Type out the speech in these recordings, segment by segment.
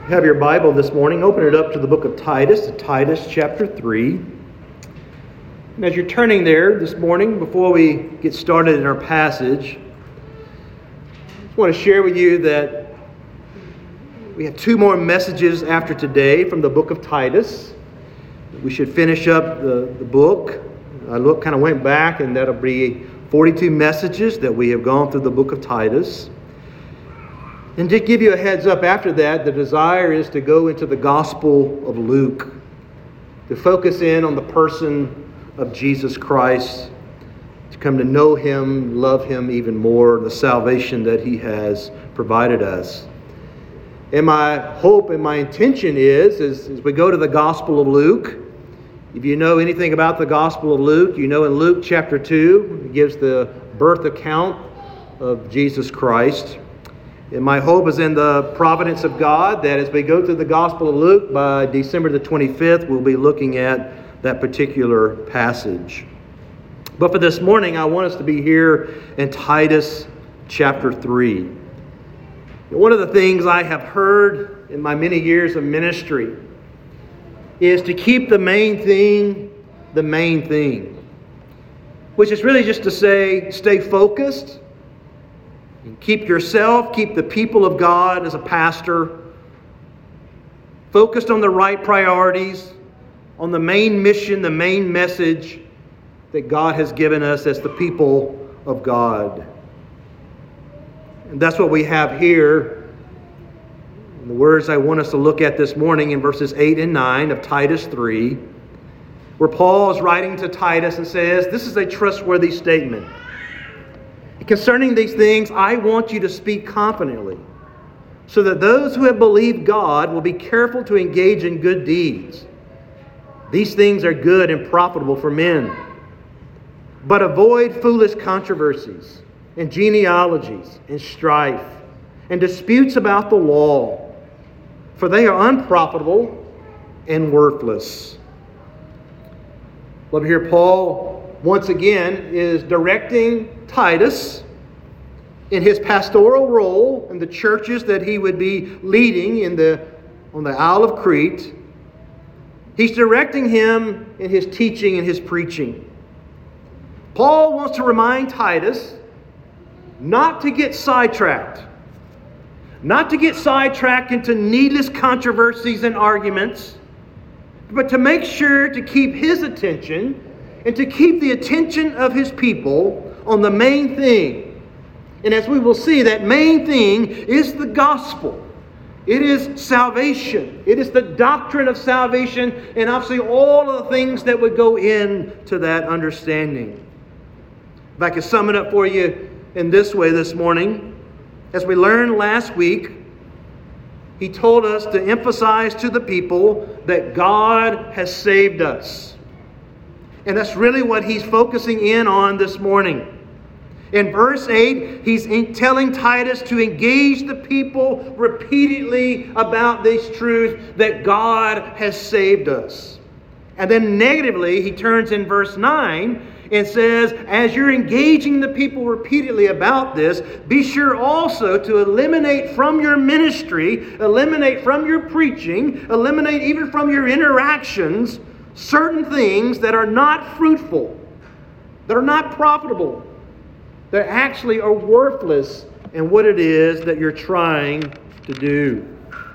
Have your Bible this morning, open it up to the book of Titus, Titus chapter 3. And as you're turning there this morning, before we get started in our passage, I just want to share with you that we have two more messages after today from the book of Titus. We should finish up the book. I went back, and that'll be 42 messages that we have gone through the book of Titus. And to give you a heads up after that, the desire is to go into the Gospel of Luke, to focus in on the person of Jesus Christ, to come to know Him, love Him even more, the salvation that He has provided us. And my hope and my intention is, as we go to the Gospel of Luke, if you know anything about the Gospel of Luke, you know in Luke chapter 2, it gives the birth account of Jesus Christ. And my hope is in the providence of God that as we go through the Gospel of Luke, by December the 25th, we'll be looking at that particular passage. But for this morning, I want us to be here in Titus chapter 3. One of the things I have heard in my many years of ministry is to keep the main thing, which is really just to say, stay focused. Keep yourself, keep the people of God as a pastor focused on the right priorities, on the main mission, the main message that God has given us as the people of God. And that's what we have here in the words I want us to look at this morning in verses 8 and 9 of Titus 3, where Paul is writing to Titus and says, this is a trustworthy statement. Concerning these things, I want you to speak confidently, so that those who have believed God will be careful to engage in good deeds. These things are good and profitable for men. But avoid foolish controversies and genealogies and strife and disputes about the law, for they are unprofitable and worthless. Well, here Paul once again is directing Titus in his pastoral role in the churches that he would be leading on the Isle of Crete. He's directing him in his teaching and his preaching. Paul wants to remind Titus not to get sidetracked. Not to get sidetracked into needless controversies and arguments, but to make sure to keep his attention and to keep the attention of his people on the main thing. And as we will see, that main thing is the gospel. It is salvation. It is the doctrine of salvation, and obviously all of the things that would go into that understanding. If I could sum it up for you in this way this morning, as we learned last week, he told us to emphasize to the people that God has saved us. And that's really what he's focusing in on this morning. In verse 8, he's telling Titus to engage the people repeatedly about this truth that God has saved us. And then negatively, he turns in verse 9 and says, as you're engaging the people repeatedly about this, be sure also to eliminate from your ministry, eliminate from your preaching, eliminate even from your interactions certain things that are not fruitful, that are not profitable, that actually are worthless in what it is that you're trying to do.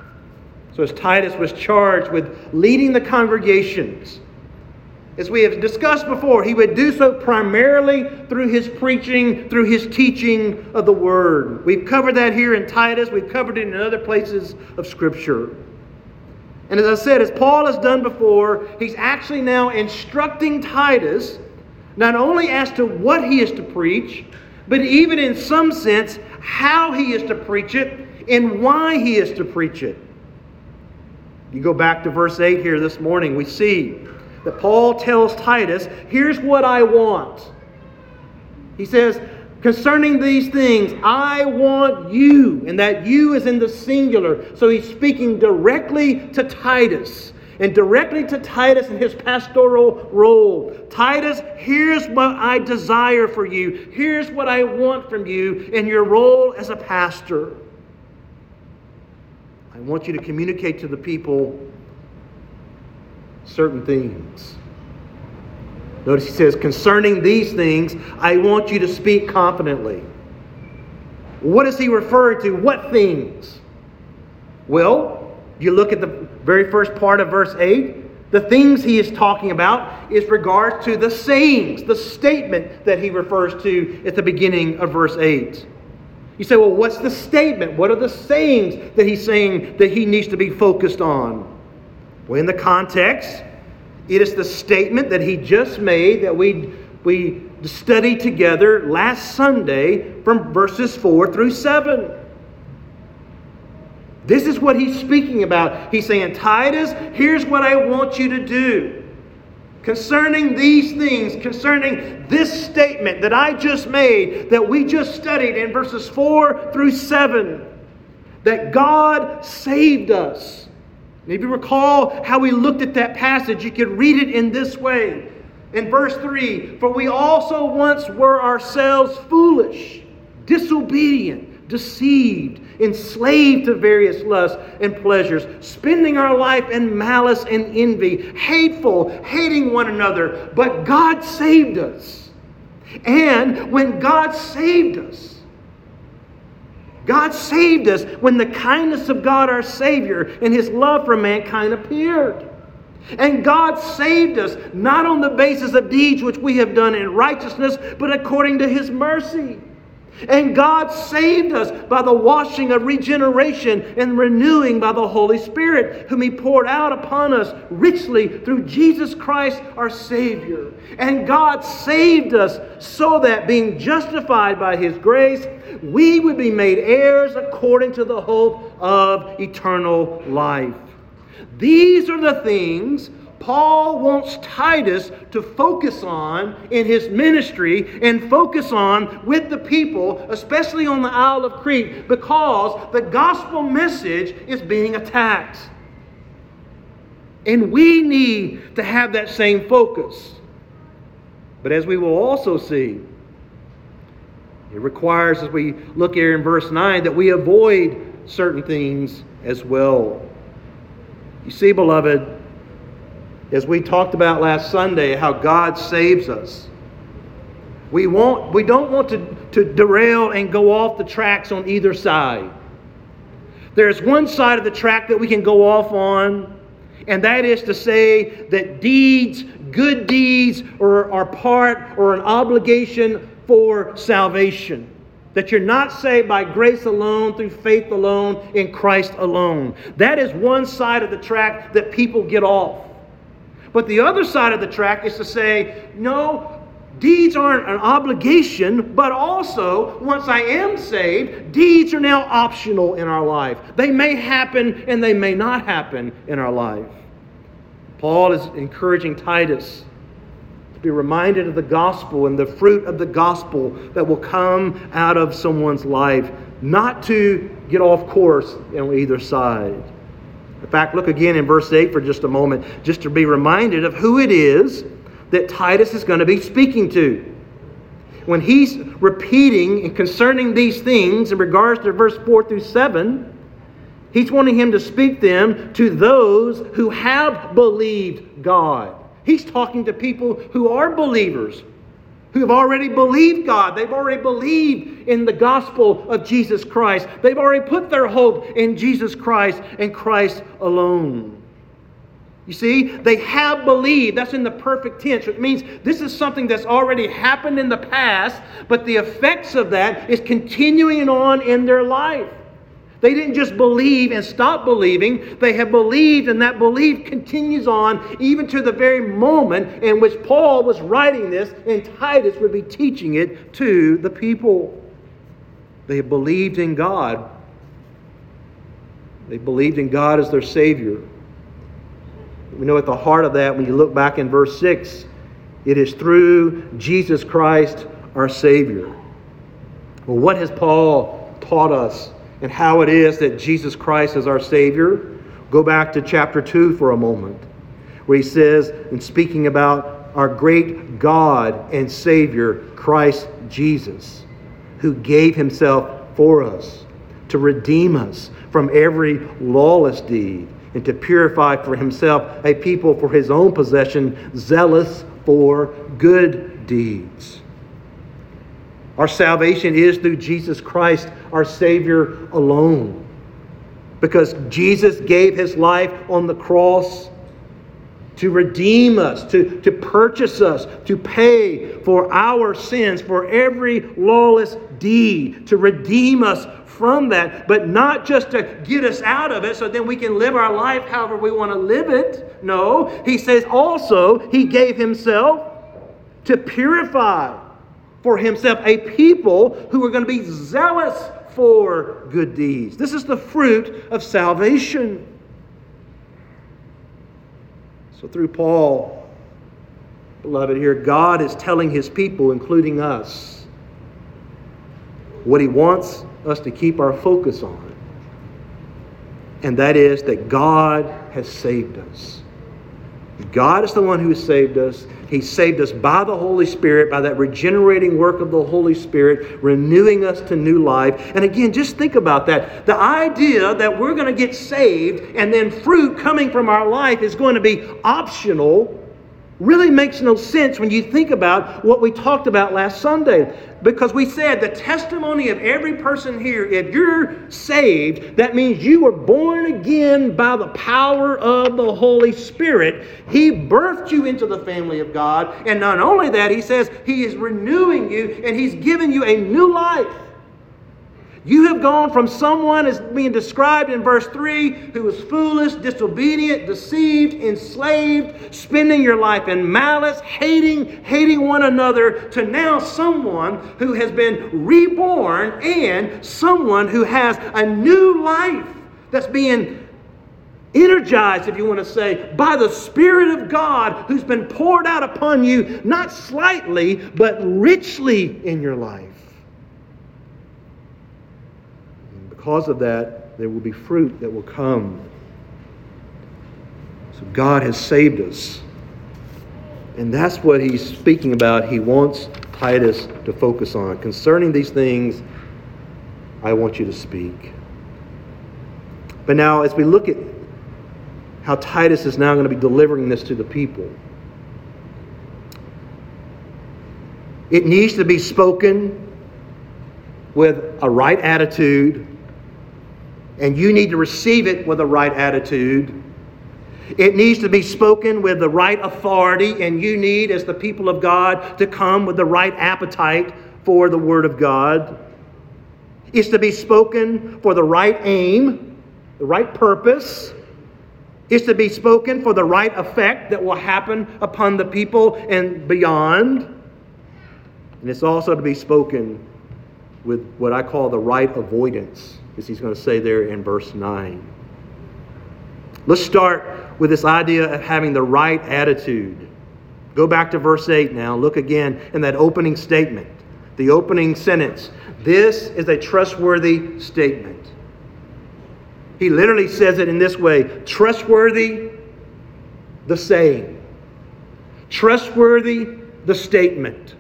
So as Titus was charged with leading the congregations, as we have discussed before, he would do so primarily through his preaching, through his teaching of the Word. We've covered that here in Titus. We've covered it in other places of Scripture. And as I said, as Paul has done before, he's actually now instructing Titus not only as to what he is to preach, but even in some sense how he is to preach it and why he is to preach it. You go back to verse 8 here this morning, we see that Paul tells Titus, here's what I want. He says, concerning these things, I want you. And that you is in the singular. So he's speaking directly to Titus. And directly to Titus in his pastoral role. Titus, here's what I desire for you. Here's what I want from you in your role as a pastor. I want you to communicate to the people certain things. Notice he says, concerning these things, I want you to speak confidently. What is he referring to? What things? Well, you look at the very first part of verse 8. The things he is talking about is regards to the sayings, the statement that he refers to at the beginning of verse 8. You say, well, what's the statement? What are the sayings that he's saying that he needs to be focused on? Well, in the context, it is the statement that he just made that we studied together last Sunday from verses 4 through 7. This is what he's speaking about. He's saying, Titus, here's what I want you to do. Concerning these things, concerning this statement that I just made, that we just studied in verses 4 through 7, that God saved us. And if you recall how we looked at that passage, you could read it in this way. In verse 3, for we also once were ourselves foolish, disobedient, deceived, enslaved to various lusts and pleasures, spending our life in malice and envy, hateful, hating one another. But God saved us. And when God saved us when the kindness of God our Savior and His love for mankind appeared. And God saved us not on the basis of deeds which we have done in righteousness, but according to His mercy. And God saved us by the washing of regeneration and renewing by the Holy Spirit, whom He poured out upon us richly through Jesus Christ our Savior. And God saved us so that, being justified by His grace, we would be made heirs according to the hope of eternal life. These are the things Paul wants Titus to focus on in his ministry and focus on with the people, especially on the Isle of Crete, because the gospel message is being attacked. And we need to have that same focus. But as we will also see, it requires, as we look here in verse 9, that we avoid certain things as well. You see, beloved, as we talked about last Sunday, how God saves us. We don't want to derail and go off the tracks on either side. There's one side of the track that we can go off on, and that is to say that deeds, good deeds, are part or an obligation for salvation. That you're not saved by grace alone, through faith alone, in Christ alone. That is one side of the track that people get off. But the other side of the track is to say, no, deeds aren't an obligation, but also, once I am saved, deeds are now optional in our life. They may happen and they may not happen in our life. Paul is encouraging Titus to be reminded of the gospel and the fruit of the gospel that will come out of someone's life, not to get off course on either side. In fact, look again in verse 8 for just a moment, just to be reminded of who it is that Titus is going to be speaking to. When he's repeating and concerning these things in regards to verse 4 through 7, he's wanting him to speak them to those who have believed God. He's talking to people who are believers, who have already believed God. They've already believed in the gospel of Jesus Christ. They've already put their hope in Jesus Christ and Christ alone. You see, they have believed. That's in the perfect tense, which means this is something that's already happened in the past, but the effects of that is continuing on in their life. They didn't just believe and stop believing. They have believed, and that belief continues on even to the very moment in which Paul was writing this and Titus would be teaching it to the people. They have believed in God. They believed in God as their Savior. We know at the heart of that, when you look back in verse 6, it is through Jesus Christ, our Savior. Well, what has Paul taught us? And how it is that Jesus Christ is our Savior? Go back to chapter 2 for a moment, where he says, in speaking about our great God and Savior, Christ Jesus, who gave Himself for us to redeem us from every lawless deed, and to purify for himself a people for his own possession, zealous for good deeds. Our salvation is through Jesus Christ, our Savior alone. Because Jesus gave his life on the cross to redeem us, to purchase us, to pay for our sins, for every lawless deed, to redeem us from that, but not just to get us out of it so then we can live our life however we want to live it. No, he says also he gave himself to purify for himself a people who are going to be zealous for good deeds. This is the fruit of salvation. So through Paul, beloved, here God is telling his people, including us, what he wants us to keep our focus on. And that is that God has saved us. God is the one who has saved us. He saved us by the Holy Spirit, by that regenerating work of the Holy Spirit, renewing us to new life. And again, just think about that. The idea that we're going to get saved and then fruit coming from our life is going to be optional really makes no sense when you think about what we talked about last Sunday. Because we said the testimony of every person here, if you're saved, that means you were born again by the power of the Holy Spirit. He birthed you into the family of God. And not only that, he says he is renewing you and he's giving you a new life. You have gone from someone as being described in verse 3 who was foolish, disobedient, deceived, enslaved, spending your life in malice, hating one another, to now someone who has been reborn and someone who has a new life that's being energized, if you want to say, by the Spirit of God who's been poured out upon you, not slightly, but richly in your life. Because of that, there will be fruit that will come. So God has saved us. And that's what he's speaking about. He wants Titus to focus on. Concerning these things, I want you to speak. But now, as we look at how Titus is now going to be delivering this to the people, it needs to be spoken with a right attitude. And you need to receive it with the right attitude. It needs to be spoken with the right authority. And you need, as the people of God, to come with the right appetite for the Word of God. It's to be spoken for the right aim, the right purpose. It's to be spoken for the right effect that will happen upon the people and beyond. And it's also to be spoken with what I call the right avoidance, as he's going to say there in verse 9. Let's start with this idea of having the right attitude. Go back to verse 8 now. Look again in that opening statement, the opening sentence. This is a trustworthy statement. He literally says it in this way: trustworthy, the saying. Trustworthy, the statement.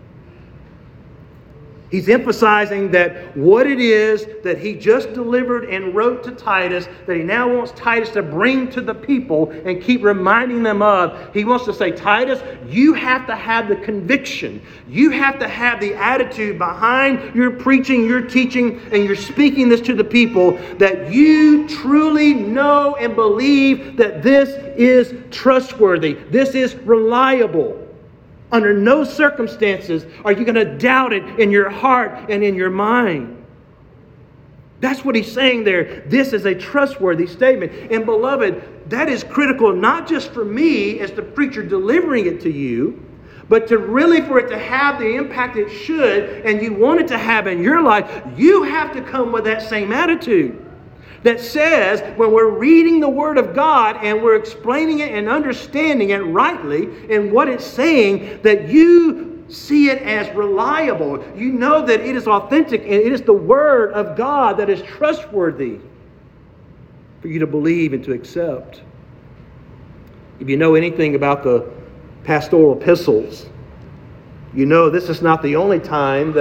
He's emphasizing that what it is that he just delivered and wrote to Titus, that he now wants Titus to bring to the people and keep reminding them of. He wants to say, Titus, you have to have the conviction. You have to have the attitude behind your preaching, your teaching, and your speaking this to the people, that you truly know and believe that this is trustworthy. This is reliable. Under no circumstances are you going to doubt it in your heart and in your mind. That's what he's saying there. This is a trustworthy statement. And beloved, that is critical not just for me as the preacher delivering it to you, but to really for it to have the impact it should and you want it to have in your life, you have to come with that same attitude. That says, when we're reading the Word of God and we're explaining it and understanding it rightly and what it's saying, that you see it as reliable. You know that it is authentic and it is the Word of God that is trustworthy for you to believe and to accept. If you know anything about the pastoral epistles, you know this is not the only time that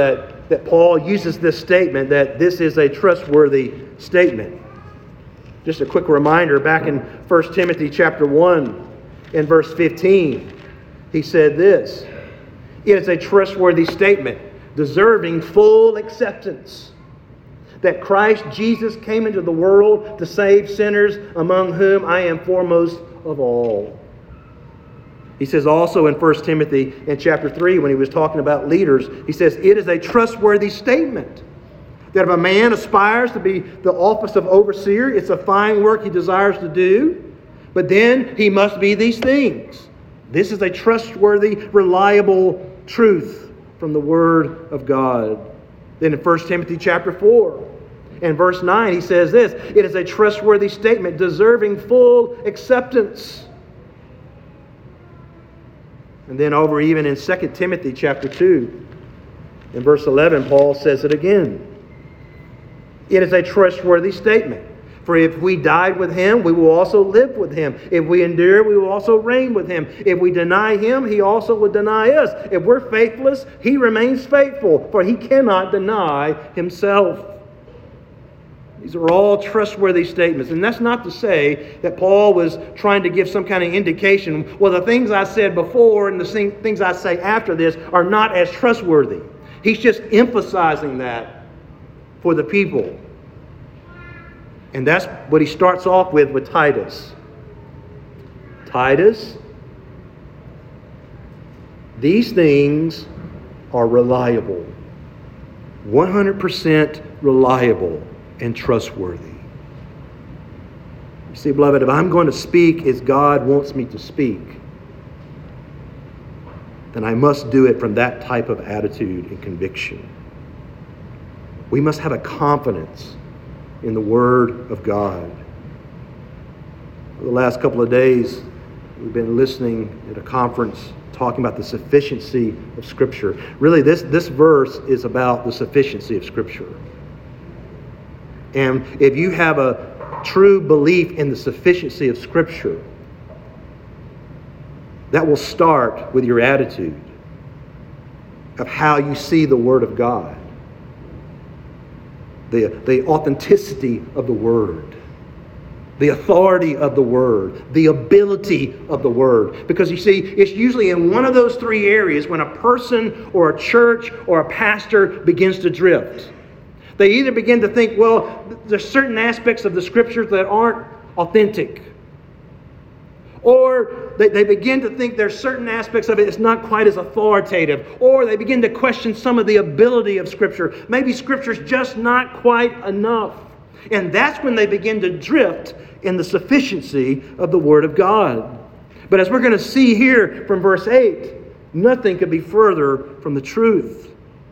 that Paul uses this statement, that this is a trustworthy statement. Just a quick reminder, back in 1 Timothy chapter 1 and verse 15, he said this: "It is a trustworthy statement, deserving full acceptance, that Christ Jesus came into the world to save sinners, among whom I am foremost of all." He says also in 1 Timothy in chapter 3, when he was talking about leaders, he says, "It is a trustworthy statement that if a man aspires to be the office of overseer, it's a fine work he desires to do, but then he must be these things." This is a trustworthy, reliable truth from the Word of God. Then in 1 Timothy chapter 4 and verse 9, he says this: "It is a trustworthy statement, deserving full acceptance." And then over even in 2 Timothy chapter 2, in verse 11, Paul says it again. "It is a trustworthy statement. For if we died with Him, we will also live with Him. If we endure, we will also reign with Him. If we deny Him, He also will deny us. If we're faithless, He remains faithful, for He cannot deny Himself." These are all trustworthy statements. And that's not to say that Paul was trying to give some kind of indication, well, the things I said before and the things I say after this are not as trustworthy. He's just emphasizing that for the people. And that's what he starts off with Titus. Titus, these things are reliable. 100% reliable and trustworthy. You see, beloved, if I'm going to speak as God wants me to speak, then I must do it from that type of attitude and conviction. We must have a confidence in the Word of God. For the last couple of days, we've been listening at a conference talking about the sufficiency of Scripture. Really, this verse is about the sufficiency of Scripture. And if you have a true belief in the sufficiency of Scripture, that will start with your attitude of how you see the Word of God. The authenticity of the Word. The authority of the Word. The ability of the Word. Because you see, it's usually in one of those three areas when a person or a church or a pastor begins to drift. They either begin to think, well, there's certain aspects of the Scriptures that aren't authentic. Or they begin to think there's certain aspects of it that's not quite as authoritative. Or they begin to question some of the ability of Scripture. Maybe Scripture's just not quite enough. And that's when they begin to drift in the sufficiency of the Word of God. But as we're going to see here from verse 8, nothing could be further from the truth.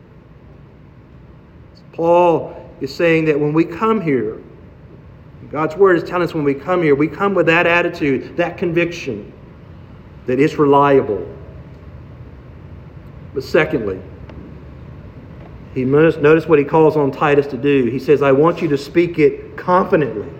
Paul is saying that when we come here, God's Word is telling us when we come here, we come with that attitude, that conviction, that it's reliable. But secondly, he must notice what he calls on Titus to do. He says, I want you to speak it confidently.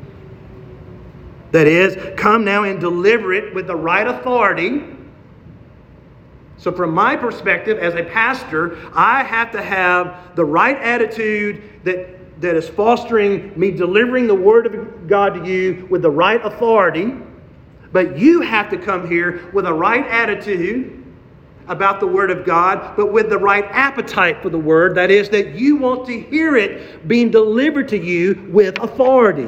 That is, come now and deliver it with the right authority. So from my perspective as a pastor, I have to have the right attitude that is fostering me delivering the Word of God to you with the right authority. But you have to come here with a right attitude about the Word of God, but with the right appetite for the Word. That is, that you want to hear it being delivered to you with authority.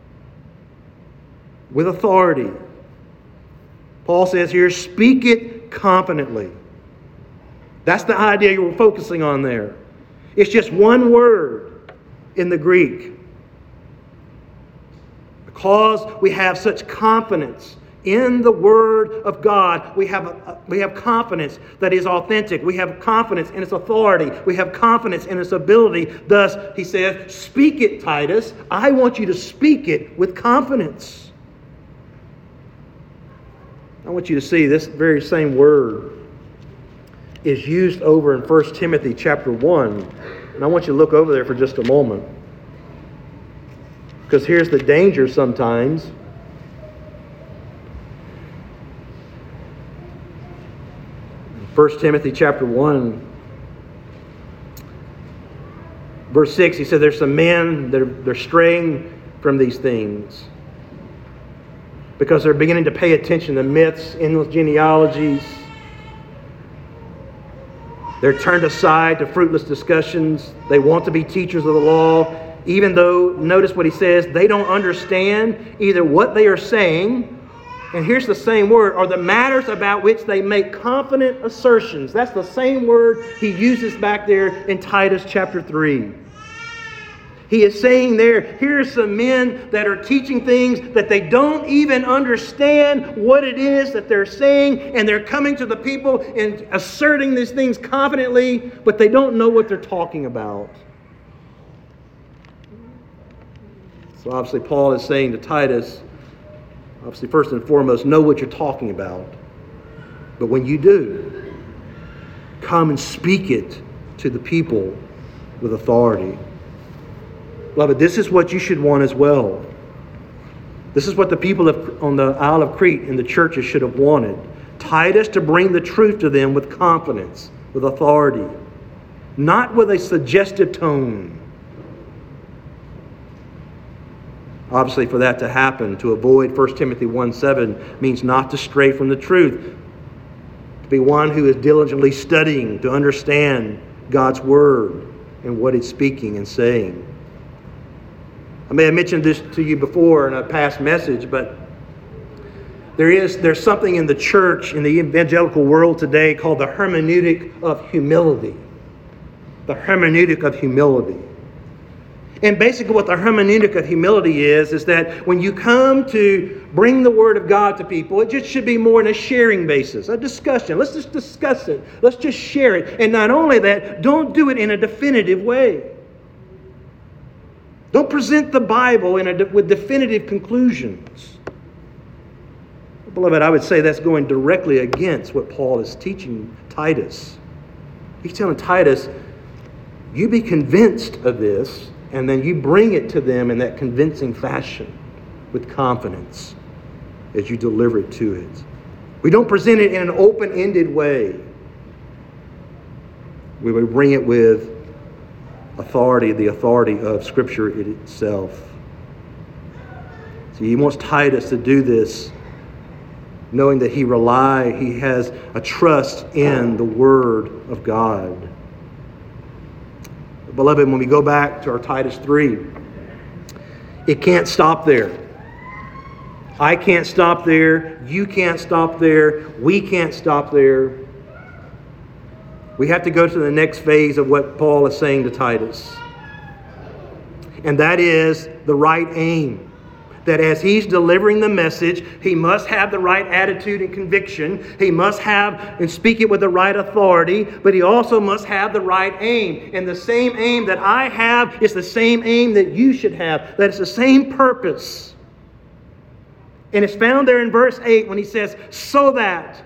With authority. Paul says here, speak it confidently. That's the idea you're focusing on there. It's just one word in the Greek. Because we have such confidence in the Word of God, we have confidence that is authentic. We have confidence in its authority. We have confidence in its ability. Thus, he says, speak it, Titus. I want you to speak it with confidence. I want you to see this very same word is used over in 1 Timothy chapter 1. And I want you to look over there for just a moment. Because here's the danger sometimes. 1 Timothy chapter 1 Verse 6, he said there's some men, they're straying from these things because they're beginning to pay attention to myths, endless genealogies. They're turned aside to fruitless discussions. They want to be teachers of the law, even though, notice what he says, they don't understand either what they are saying, and here's the same word, or the matters about which they make confident assertions. That's the same word he uses back there in Titus chapter 3. He is saying there, here are some men that are teaching things that they don't even understand what it is that they're saying, and they're coming to the people and asserting these things confidently, but they don't know what they're talking about. So obviously Paul is saying to Titus, obviously first and foremost, know what you're talking about. But when you do, come and speak it to the people with authority. Beloved, this is what you should want as well. This is what the people on the Isle of Crete in the churches should have wanted. Titus to bring the truth to them with confidence, with authority, not with a suggestive tone. Obviously, for that to happen, to avoid 1 Timothy 1:7 means not to stray from the truth. To be one who is diligently studying to understand God's Word and what it's speaking and saying. I may have mentioned this to you before in a past message, but there's something in the church, in the evangelical world today called the hermeneutic of humility. The hermeneutic of humility. And basically what the hermeneutic of humility is that when you come to bring the Word of God to people, it just should be more on a sharing basis, a discussion. Let's just discuss it. Let's just share it. And not only that, don't do it in a definitive way. Don't present the Bible with definitive conclusions. Beloved, I would say that's going directly against what Paul is teaching Titus. He's telling Titus, you be convinced of this, and then you bring it to them in that convincing fashion with confidence as you deliver it to it. We don't present it in an open-ended way. We would bring it with authority, the authority of Scripture itself. So he wants Titus to do this, knowing that he has a trust in the Word of God. Beloved, when we go back to our Titus 3, it can't stop there. I can't stop there. You can't stop there. We can't stop there. We have to go to the next phase of what Paul is saying to Titus. And that is the right aim. That as he's delivering the message, he must have the right attitude and conviction. He must have and speak it with the right authority, but he also must have the right aim. And the same aim that I have is the same aim that you should have. That it's the same purpose. And it's found there in verse 8 when he says, so that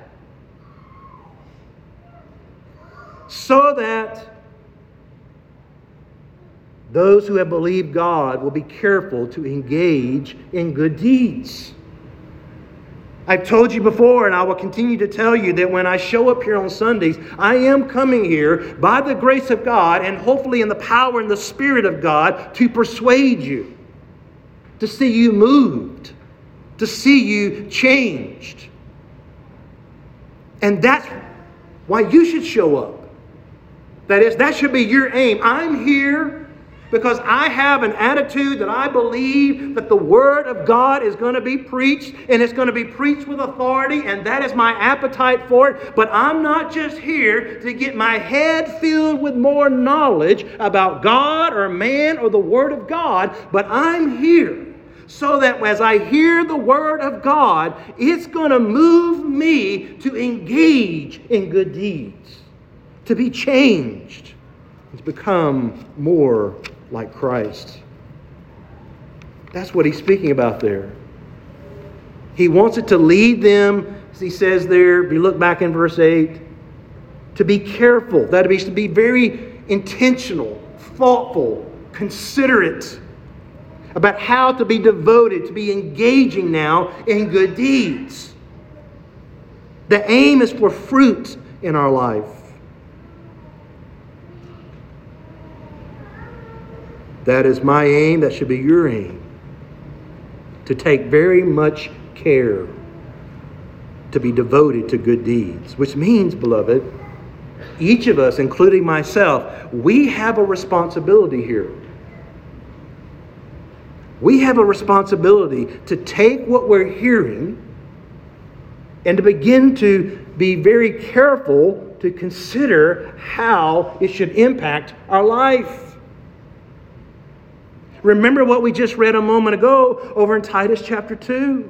those who have believed God will be careful to engage in good deeds. I've told you before, and I will continue to tell you, that when I show up here on Sundays, I am coming here by the grace of God and hopefully in the power and the Spirit of God to persuade you, to see you moved, to see you changed. And that's why you should show up. That should be your aim. I'm here because I have an attitude that I believe that the Word of God is going to be preached, and it's going to be preached with authority, and that is my appetite for it. But I'm not just here to get my head filled with more knowledge about God or man or the Word of God, but I'm here so that as I hear the Word of God, it's going to move me to engage in good deeds, to be changed, to become more like Christ. That's what he's speaking about there. He wants it to lead them, as he says there, if you look back in verse 8, to be careful. That is to be very intentional, thoughtful, considerate about how to be devoted, to be engaging now in good deeds. The aim is for fruit in our life. That is my aim. That should be your aim. To take very much care to be devoted to good deeds. Which means, beloved, each of us, including myself, we have a responsibility here. We have a responsibility to take what we're hearing and to begin to be very careful to consider how it should impact our life. Remember what we just read a moment ago over in Titus chapter 2.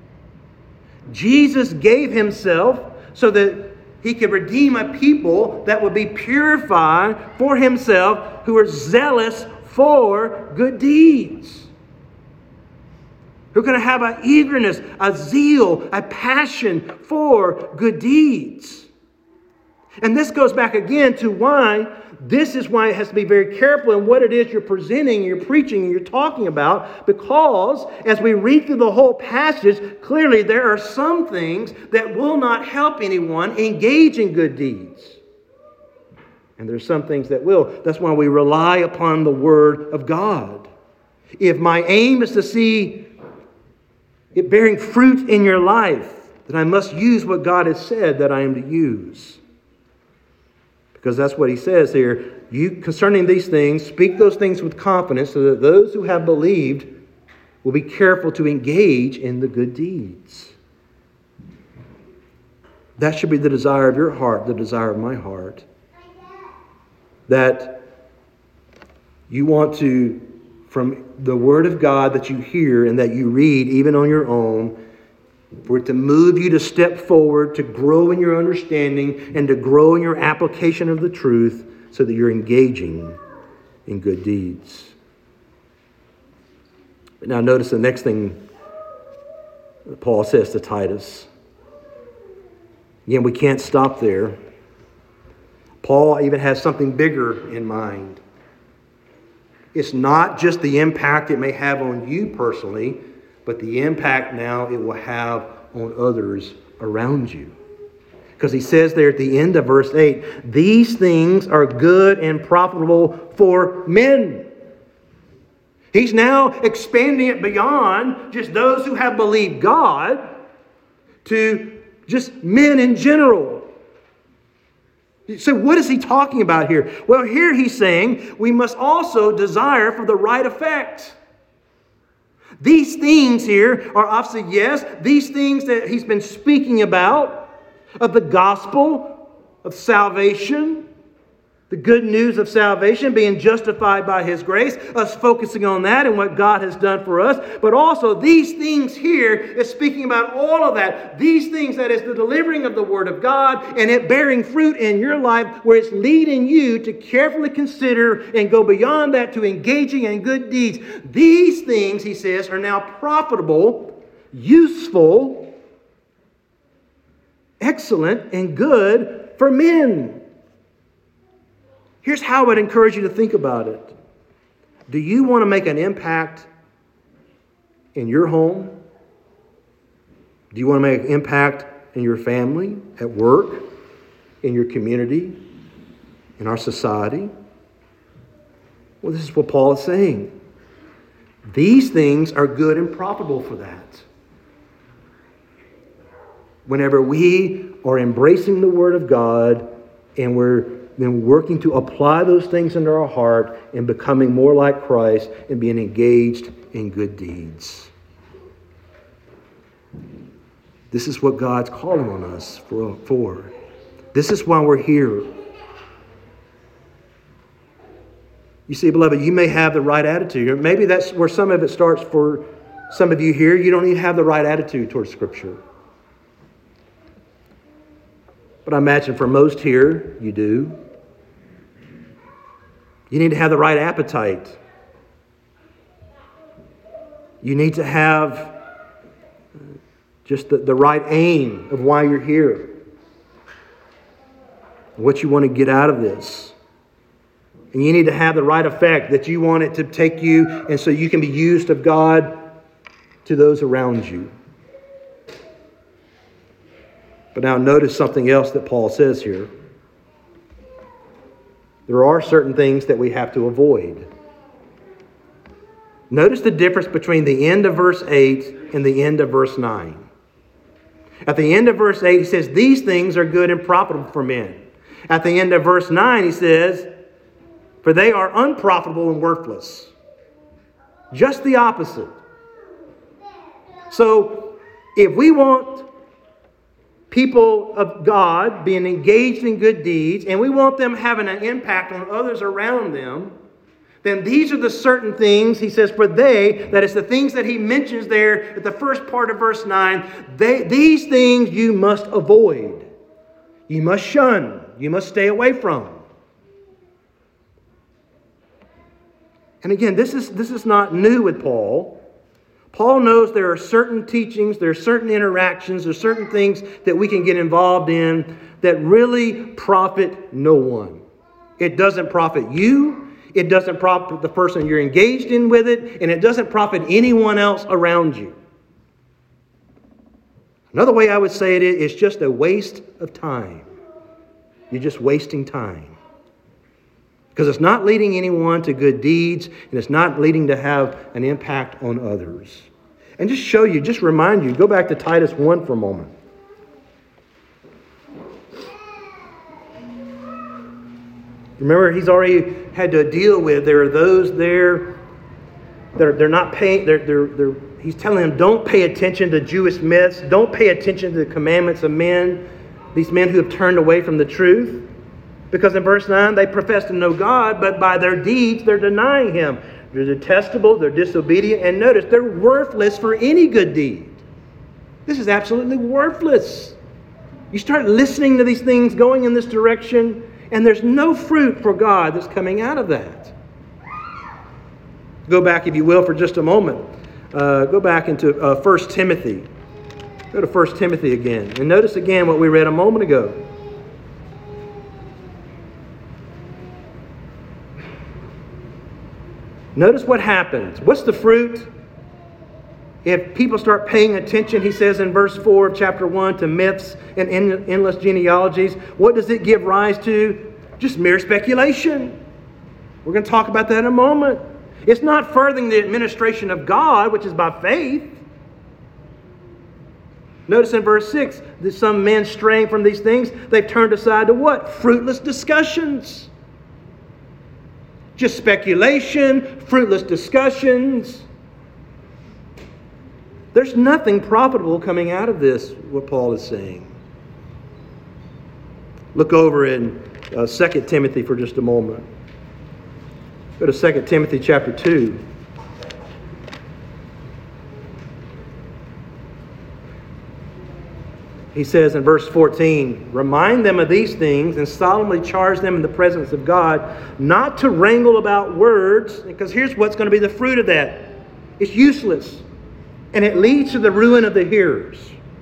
Jesus gave himself so that he could redeem a people that would be purified for himself, who are zealous for good deeds. Who are going to have an eagerness, a zeal, a passion for good deeds. And this goes back again to why, this is why it has to be very careful in what it is you're presenting, you're preaching, and you're talking about. Because as we read through the whole passage, clearly there are some things that will not help anyone engage in good deeds. And there's some things that will. That's why we rely upon the Word of God. If my aim is to see it bearing fruit in your life, then I must use what God has said that I am to use. Because that's what he says here. You, concerning these things, speak those things with confidence, so that those who have believed will be careful to engage in the good deeds. That should be the desire of your heart, the desire of my heart. That you want to, from the Word of God that you hear and that you read, even on your own, for it to move you to step forward, to grow in your understanding, and to grow in your application of the truth, so that you're engaging in good deeds. But now notice the next thing that Paul says to Titus. Again, we can't stop there. Paul even has something bigger in mind. It's not just the impact it may have on you personally, but the impact now it will have on others around you. Because he says there at the end of verse 8, these things are good and profitable for men. He's now expanding it beyond just those who have believed God to just men in general. So what is he talking about here? Well, here he's saying we must also desire for the right effect. These things here are obviously, yes, these things that he's been speaking about, of the gospel of salvation, the good news of salvation, being justified by His grace, us focusing on that and what God has done for us. But also these things here is speaking about all of that. These things, that is the delivering of the Word of God and it bearing fruit in your life, where it's leading you to carefully consider and go beyond that to engaging in good deeds. These things, he says, are now profitable, useful, excellent, and good for men. Here's how I would encourage you to think about it. Do you want to make an impact in your home? Do you want to make an impact in your family, at work, in your community, in our society? Well, this is what Paul is saying. These things are good and profitable for that. Whenever we are embracing the Word of God and we're then working to apply those things into our heart and becoming more like Christ and being engaged in good deeds. This is what God's calling on us for. This is why we're here. You see, beloved, you may have the right attitude. Or maybe that's where some of it starts for some of you here. You don't even have the right attitude towards Scripture. But I imagine for most here, you do. You need to have the right appetite. You need to have just the right aim of why you're here. What you want to get out of this. And you need to have the right effect, that you want it to take you and so you can be used of God to those around you. But now notice something else that Paul says here. There are certain things that we have to avoid. Notice the difference between the end of verse 8 and the end of verse 9. At the end of verse 8, he says, these things are good and profitable for men. At the end of verse 9, he says, for they are unprofitable and worthless. Just the opposite. So, if we want people of God being engaged in good deeds, and we want them having an impact on others around them, then these are the certain things, he says, for they, that is the things that he mentions there at the first part of verse 9, these things you must avoid. You must shun. You must stay away from. And again, this is not new with Paul. Paul knows there are certain teachings, there are certain interactions, there are certain things that we can get involved in that really profit no one. It doesn't profit you. It doesn't profit the person you're engaged in with it, and it doesn't profit anyone else around you. Another way I would say it is just a waste of time. You're just wasting time. Because it's not leading anyone to good deeds, and it's not leading to have an impact on others. And just remind you, go back to Titus 1 for a moment. Remember, he's already had to deal with, there are those there that they're not paying, he's telling them, don't pay attention to Jewish myths, don't pay attention to the commandments of men, these men who have turned away from the truth. Because in verse 9, they profess to know God, but by their deeds, they're denying Him. They're detestable, they're disobedient, and notice, they're worthless for any good deed. This is absolutely worthless. You start listening to these things going in this direction, and there's no fruit for God that's coming out of that. Go back, if you will, for just a moment. Go back into 1 Timothy. Go to 1 Timothy again. And notice again what we read a moment ago. Notice what happens. What's the fruit? If people start paying attention, he says in verse 4 of chapter 1, to myths and endless genealogies, what does it give rise to? Just mere speculation. We're going to talk about that in a moment. It's not furthering the administration of God, which is by faith. Notice in verse 6, that some men straying from these things, they've turned aside to what? Fruitless discussions. Just speculation, fruitless discussions. There's nothing profitable coming out of this, what Paul is saying. Look over in 2 Timothy for just a moment. Go to 2 Timothy chapter 2. He says in verse 14, remind them of these things and solemnly charge them in the presence of God not to wrangle about words, because here's what's going to be the fruit of that. It's useless. And it leads to the ruin of the hearers.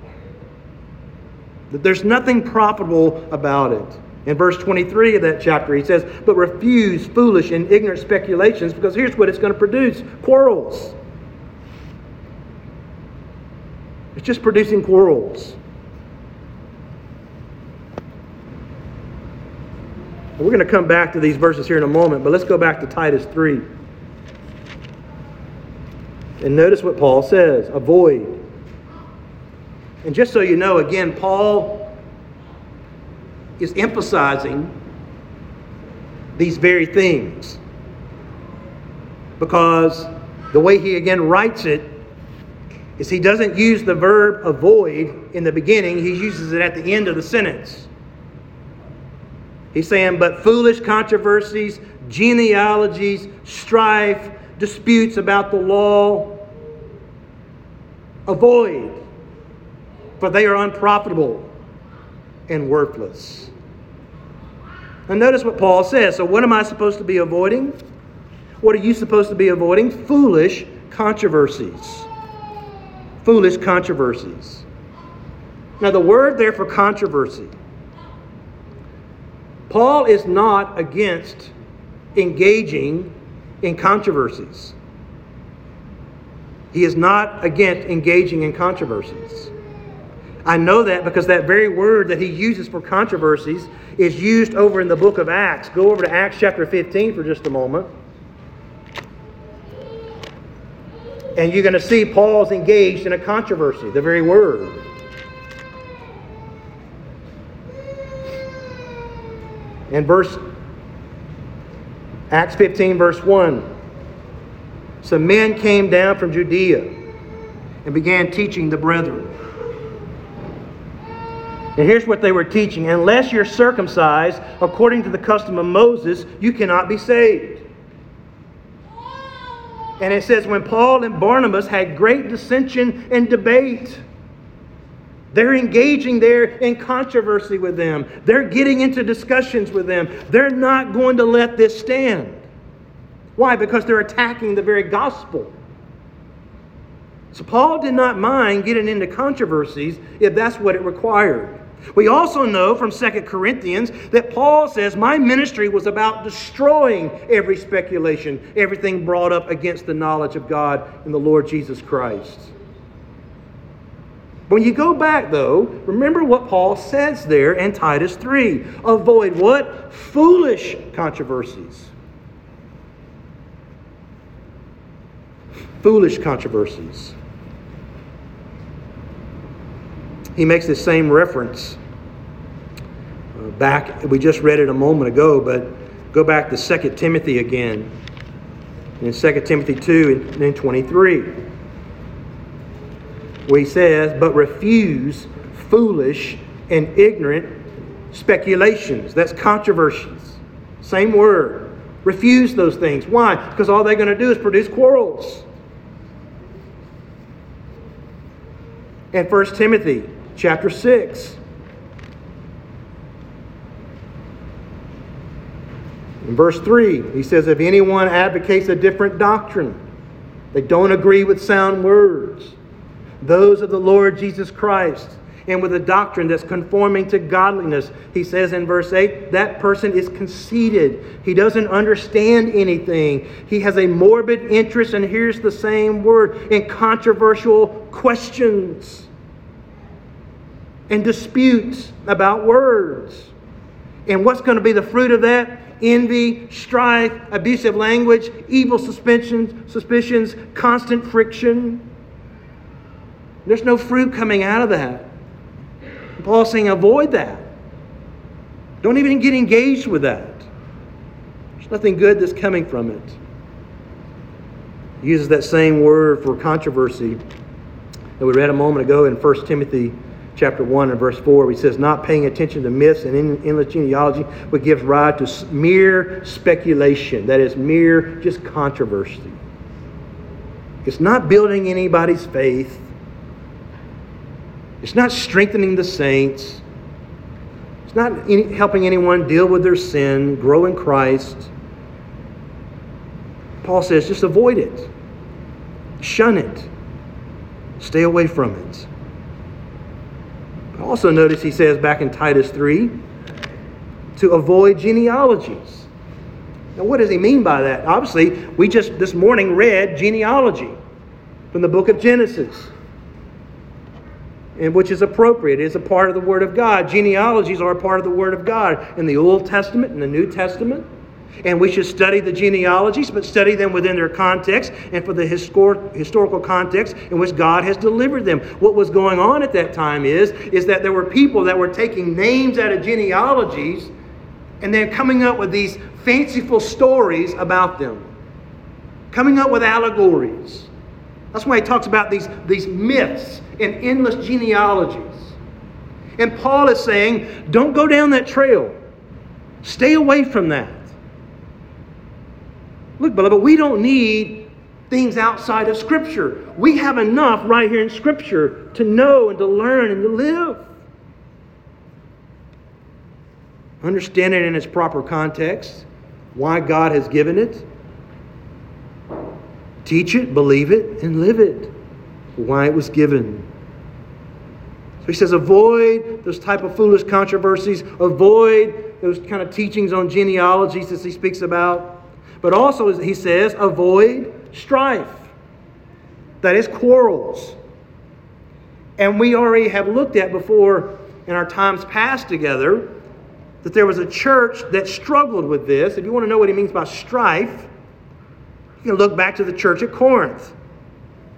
There's nothing profitable about it. In verse 23 of that chapter, he says, but refuse foolish and ignorant speculations, because here's what it's going to produce. Quarrels. It's just producing quarrels. We're going to come back to these verses here in a moment, but let's go back to Titus 3. And notice what Paul says, avoid. And just so you know, again, Paul is emphasizing these very things. Because the way he again writes it is he doesn't use the verb avoid in the beginning, he uses it at the end of the sentence. He's saying, but foolish controversies, genealogies, strife, disputes about the law, avoid, for they are unprofitable and worthless. And notice what Paul says. So what am I supposed to be avoiding? What are you supposed to be avoiding? Foolish controversies. Foolish controversies. Now the word there for controversy, Paul is not against engaging in controversies. He is not against engaging in controversies. I know that because that very word that he uses for controversies is used over in the book of Acts. Go over to Acts chapter 15 for just a moment. And you're going to see Paul's engaged in a controversy, the very word. In Acts 15, verse 1, some men came down from Judea and began teaching the brethren. And here's what they were teaching. Unless you're circumcised according to the custom of Moses, you cannot be saved. And it says, when Paul and Barnabas had great dissension and debate, they're engaging there in controversy with them. They're getting into discussions with them. They're not going to let this stand. Why? Because they're attacking the very gospel. So Paul did not mind getting into controversies if that's what it required. We also know from 2 Corinthians that Paul says, my ministry was about destroying every speculation, everything brought up against the knowledge of God and the Lord Jesus Christ. When you go back, though, remember what Paul says there in Titus 3. Avoid what? Foolish controversies. Foolish controversies. He makes the same reference back. We just read it a moment ago, but go back to 2 Timothy again. In 2 Timothy 2 and then 23. Where he says, but refuse foolish and ignorant speculations. That's controversies. Same word. Refuse those things. Why? Because all they're going to do is produce quarrels. In 1 Timothy chapter 6. In verse 3, he says, if anyone advocates a different doctrine, they don't agree with sound words, those of the Lord Jesus Christ, and with a doctrine that's conforming to godliness, he says in verse 8, that person is conceited. He doesn't understand anything. He has a morbid interest, and here's the same word, in controversial questions and disputes about words. And what's going to be the fruit of that? Envy, strife, abusive language, evil suspicions, constant friction. There's no fruit coming out of that. Paul's saying avoid that. Don't even get engaged with that. There's nothing good that's coming from it. He uses that same word for controversy that we read a moment ago in 1 Timothy chapter 1 and verse 4. He says, not paying attention to myths and endless genealogy, but gives rise to mere speculation. That is mere just controversy. It's not building anybody's faith. It's not strengthening the saints. It's not helping anyone deal with their sin, grow in Christ. Paul says, just avoid it. Shun it. Stay away from it. Also notice he says back in Titus 3, to avoid genealogies. Now what does he mean by that? Obviously, we just this morning read genealogy from the book of Genesis, and which is appropriate. It is a part of the Word of God. Genealogies are a part of the Word of God in the Old Testament and the New Testament. And we should study the genealogies, but study them within their context and for the historical context in which God has delivered them. What was going on at that time is that there were people that were taking names out of genealogies and then coming up with these fanciful stories about them. Coming up with allegories. That's why he talks about these myths and endless genealogies. And Paul is saying, don't go down that trail. Stay away from that. Look, beloved, we don't need things outside of Scripture. We have enough right here in Scripture to know and to learn and to live. Understand it in its proper context, why God has given it. Teach it, believe it, and live it. Why it was given. So he says, avoid those type of foolish controversies. Avoid those kind of teachings on genealogies that he speaks about. But also, as he says, avoid strife. That is quarrels. And we already have looked at before in our times past together that there was a church that struggled with this. If you want to know what he means by strife, you can look back to the church at Corinth.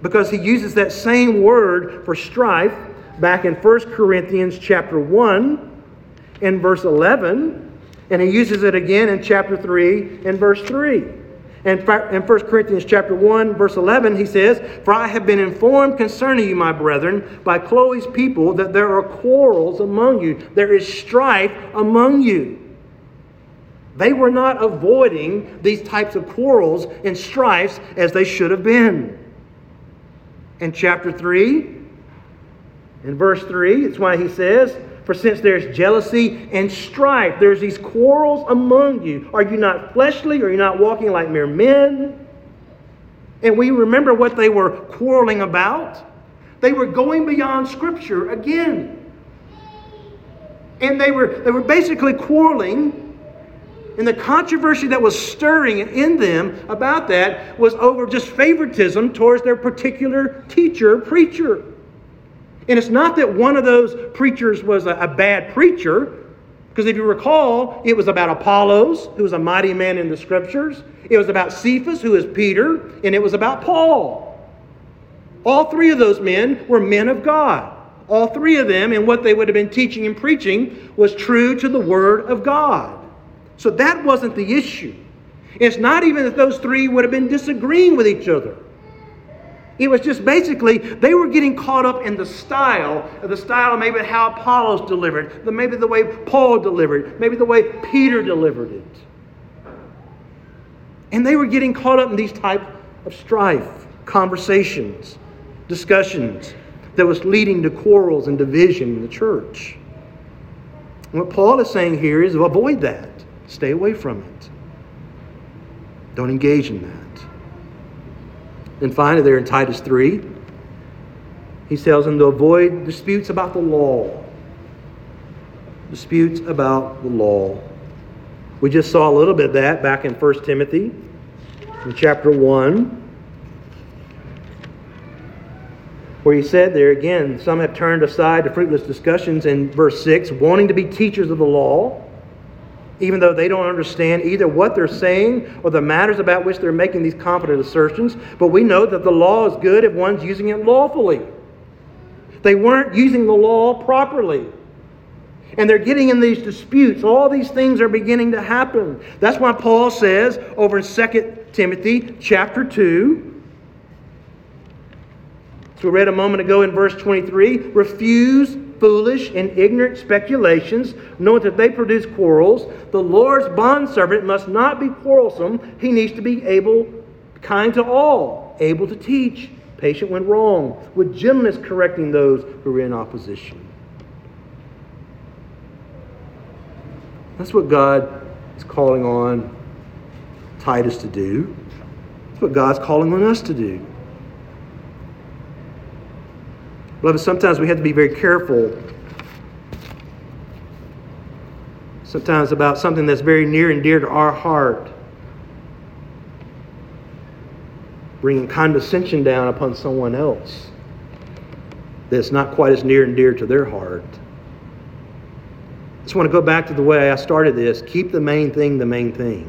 because he uses that same word for strife back in 1 Corinthians chapter 1 and verse 11, and he uses it again in chapter 3 and verse 3. In 1 Corinthians chapter 1, verse 11, he says, "For I have been informed concerning you, my brethren, by Chloe's people, that there are quarrels among you. There is strife among you." They were not avoiding these types of quarrels and strifes as they should have been. In chapter 3, in verse 3, it's why he says, "For since there's jealousy and strife," there's these quarrels among you. "Are you not fleshly? Are you not walking like mere men?" And we remember what they were quarreling about. They were going beyond Scripture again. And they were basically quarreling. And the controversy that was stirring in them about that was over just favoritism towards their particular teacher, preacher. And it's not that one of those preachers was a bad preacher, because if you recall, it was about Apollos, who was a mighty man in the Scriptures. It was about Cephas, who is Peter, and it was about Paul. All three of those men were men of God. All three of them, and what they would have been teaching and preaching, was true to the Word of God. So that wasn't the issue. It's not even that those three would have been disagreeing with each other. It was just basically they were getting caught up in the style maybe how Apollos delivered, maybe the way Paul delivered, maybe the way Peter delivered it. And they were getting caught up in these type of strife, conversations, discussions that was leading to quarrels and division in the church. And what Paul is saying here is avoid that. Stay away from it. Don't engage in that. And finally, there in Titus 3, he tells them to avoid disputes about the law. Disputes about the law. We just saw a little bit of that back in 1 Timothy in chapter 1, where he said there again, some have turned aside to fruitless discussions in verse 6, wanting to be teachers of the law, even though they don't understand either what they're saying or the matters about which they're making these confident assertions. But we know that the law is good if one's using it lawfully. They weren't using the law properly. And they're getting in these disputes. All these things are beginning to happen. That's why Paul says over in 2 Timothy chapter 2, so we read a moment ago in verse 23, refuse foolish and ignorant speculations, knowing that they produce quarrels. The Lord's bondservant must not be quarrelsome. He needs to be kind to all, able to teach, patient when wrong, with gentleness correcting those who are in opposition. That's what God is calling on Titus to do. That's what God's calling on us to do. Beloved, sometimes we have to be very careful. Sometimes about something that's very near and dear to our heart. Bringing condescension down upon someone else that's not quite as near and dear to their heart. I just want to go back to the way I started this. Keep the main thing the main thing.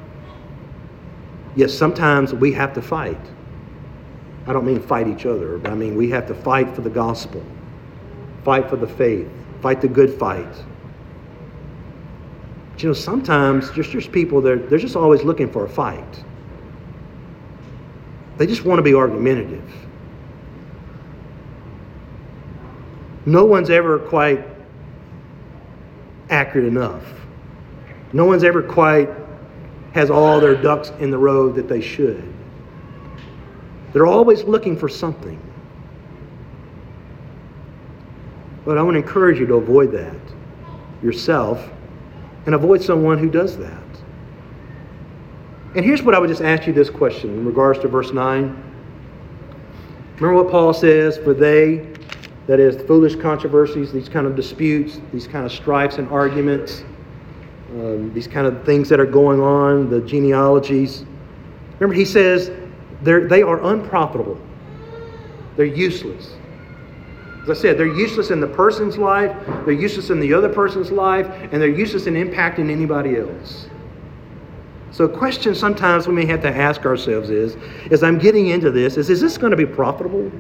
Yes, sometimes we have to fight. I don't mean fight each other, but I mean we have to fight for the gospel. Fight for the faith. Fight the good fight. But you know, sometimes there's people, they're just always looking for a fight. They just want to be argumentative. No one's ever quite accurate enough. No one's ever quite has all their ducks in the row that they should. They're always looking for something. But I want to encourage you to avoid that yourself and avoid someone who does that. And here's what I would just ask you this question in regards to verse 9. Remember what Paul says, for they, that is, foolish controversies, these kind of disputes, these kind of strifes and arguments, these kind of things that are going on, the genealogies. Remember, he says they are unprofitable. They're useless. As I said, they're useless in the person's life, they're useless in the other person's life, and they're useless in impacting anybody else. So a question sometimes we may have to ask ourselves is, as I'm getting into this, is this going to be profitable?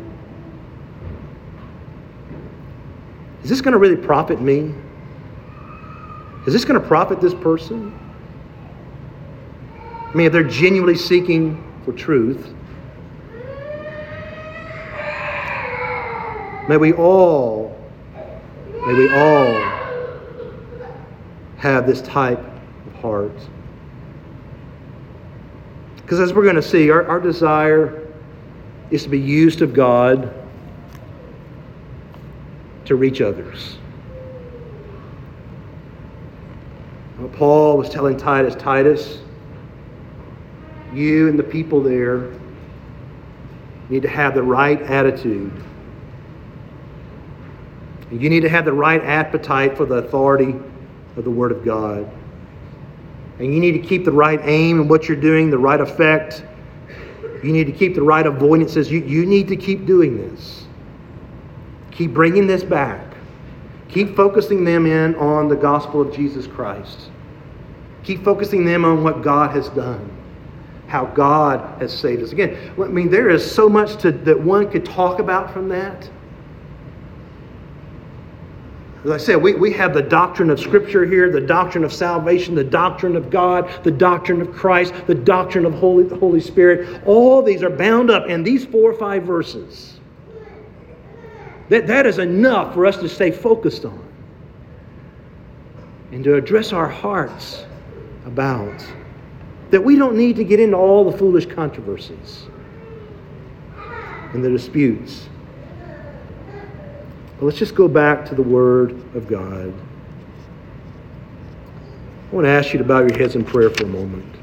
Is this going to really profit me? Is this going to profit this person? I mean, if they're genuinely seeking for truth, may we all have this type of heart. Because as we're going to see, our desire is to be used of God to reach others. Paul was telling Titus, you and the people there need to have the right attitude. You need to have the right appetite for the authority of the Word of God. And you need to keep the right aim in what you're doing, the right effect. You need to keep the right avoidances. You need to keep doing this. Keep bringing this back. Keep focusing them in on the gospel of Jesus Christ. Keep focusing them on what God has done. How God has saved us. Again, I mean, there is so much that one could talk about from that. As I said, we have the doctrine of Scripture here, the doctrine of salvation, the doctrine of God, the doctrine of Christ, the doctrine of the Holy Spirit. All these are bound up in these 4 or 5 verses. That is enough for us to stay focused on and to address our hearts about. That we don't need to get into all the foolish controversies and the disputes. But let's just go back to the Word of God. I want to ask you to bow your heads in prayer for a moment.